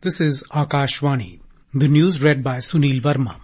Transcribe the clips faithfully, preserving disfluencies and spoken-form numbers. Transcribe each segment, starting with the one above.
This is Akashvani. The news read by Sunil Verma.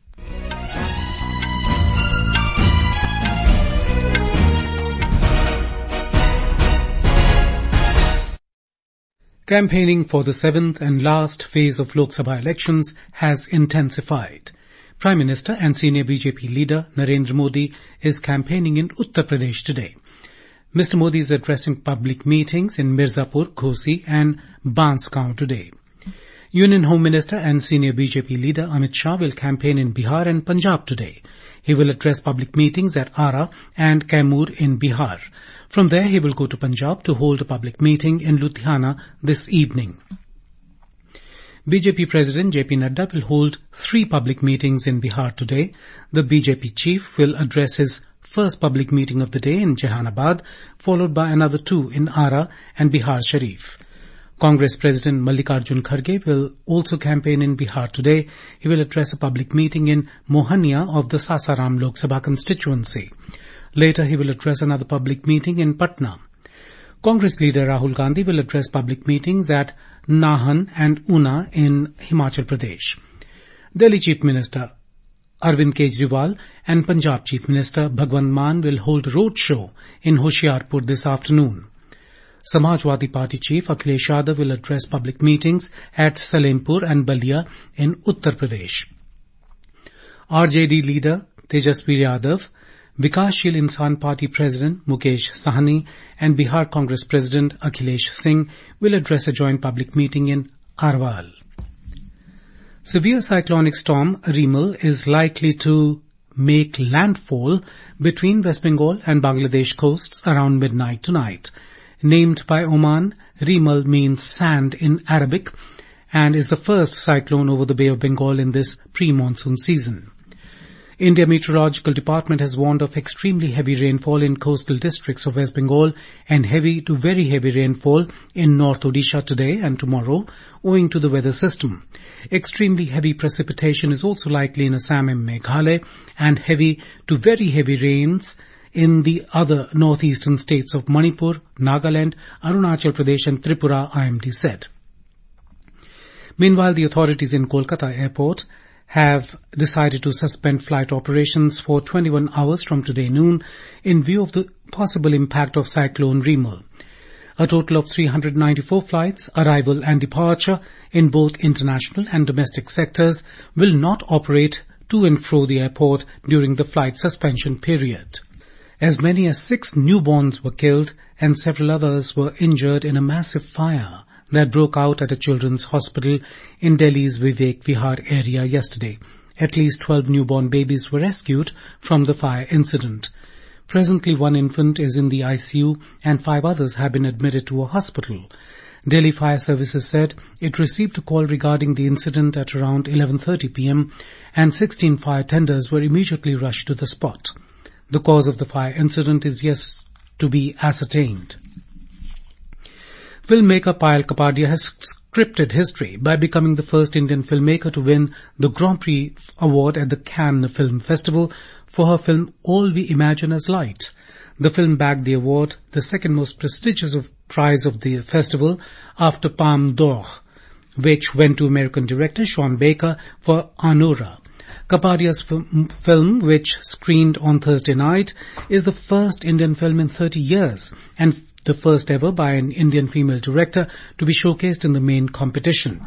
Campaigning for the seventh and last phase of Lok Sabha elections has intensified. Prime Minister and senior B J P leader Narendra Modi is campaigning in Uttar Pradesh today. Mister Modi is addressing public meetings in Mirzapur, Ghosi and Bansgaon today. Union Home Minister and senior B J P leader Amit Shah will campaign in Bihar and Punjab today. He will address public meetings at Ara and Kaimur in Bihar. From there, he will go to Punjab to hold a public meeting in Ludhiana this evening. B J P President J P Nadda will hold three public meetings in Bihar today. The B J P chief will address his first public meeting of the day in Jehanabad, followed by another two in Ara and Bihar Sharif. Congress President Mallikarjun Kharge will also campaign in Bihar today. He will address a public meeting in Mohania of the Sasaram Lok Sabha constituency. Later, he will address another public meeting in Patna. Congress leader Rahul Gandhi will address public meetings at Nahan and Una in Himachal Pradesh. Delhi Chief Minister Arvind Kejriwal and Punjab Chief Minister Bhagwant Mann will hold a roadshow in Hoshiarpur this afternoon. Samajwadi Party Chief Akhilesh Yadav will address public meetings at Salempur and Balia in Uttar Pradesh. R J D leader Tejasvi Yadav, Vikashshil Insan Party President Mukesh Sahni and Bihar Congress President Akhilesh Singh will address a joint public meeting in Arwal. Severe cyclonic storm Remal is likely to make landfall between West Bengal and Bangladesh coasts around midnight tonight. Named by Oman, Remal means sand in Arabic and is the first cyclone over the Bay of Bengal in this pre-monsoon season. India Meteorological Department has warned of extremely heavy rainfall in coastal districts of West Bengal and heavy to very heavy rainfall in North Odisha today and tomorrow owing to the weather system. Extremely heavy precipitation is also likely in Assam and Meghalaya and heavy to very heavy rains in the other northeastern states of Manipur, Nagaland, Arunachal Pradesh and Tripura, I M D said. Meanwhile, the authorities in Kolkata airport have decided to suspend flight operations for twenty-one hours from today noon in view of the possible impact of Cyclone Remal. A total of three hundred ninety-four flights, arrival and departure in both international and domestic sectors will not operate to and fro the airport during the flight suspension period. As many as six newborns were killed and several others were injured in a massive fire that broke out at a children's hospital in Delhi's Vivek Vihar area yesterday. At least twelve newborn babies were rescued from the fire incident. Presently, one infant is in the I C U and five others have been admitted to a hospital. Delhi Fire Services said it received a call regarding the incident at around eleven thirty p.m. and sixteen fire tenders were immediately rushed to the spot. The cause of the fire incident is yet to be ascertained. Filmmaker Payal Kapadia has scripted history by becoming the first Indian filmmaker to win the Grand Prix award at the Cannes Film Festival for her film All We Imagine as Light. The film bagged the award, the second most prestigious prize of the festival after Palme d'Or, which went to American director Sean Baker for Anora. Kapadia's film, which screened on Thursday night, is the first Indian film in thirty years and the first ever by an Indian female director to be showcased in the main competition.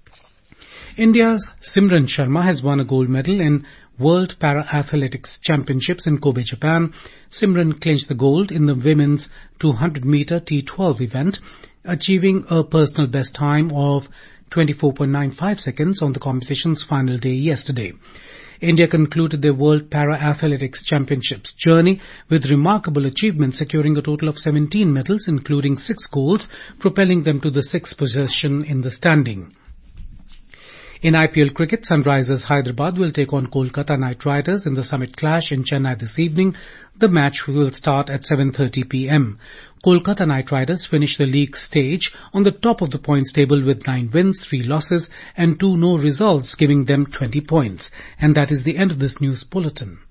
India's Simran Sharma has won a gold medal in World Para-Athletics Championships in Kobe, Japan. Simran clinched the gold in the women's two hundred meter T twelve event, achieving a personal best time of twenty-four point nine five seconds on the competition's final day yesterday. India concluded their World Para-Athletics Championships journey with remarkable achievements, securing a total of seventeen medals, including six golds, propelling them to the sixth position in the standing. In I P L cricket, Sunrisers Hyderabad will take on Kolkata Knight Riders in the Summit Clash in Chennai this evening. The match will start at seven thirty p.m. Kolkata Knight Riders finished the league stage on the top of the points table with nine wins, three losses and two no results, giving them twenty points. And that is the end of this news bulletin.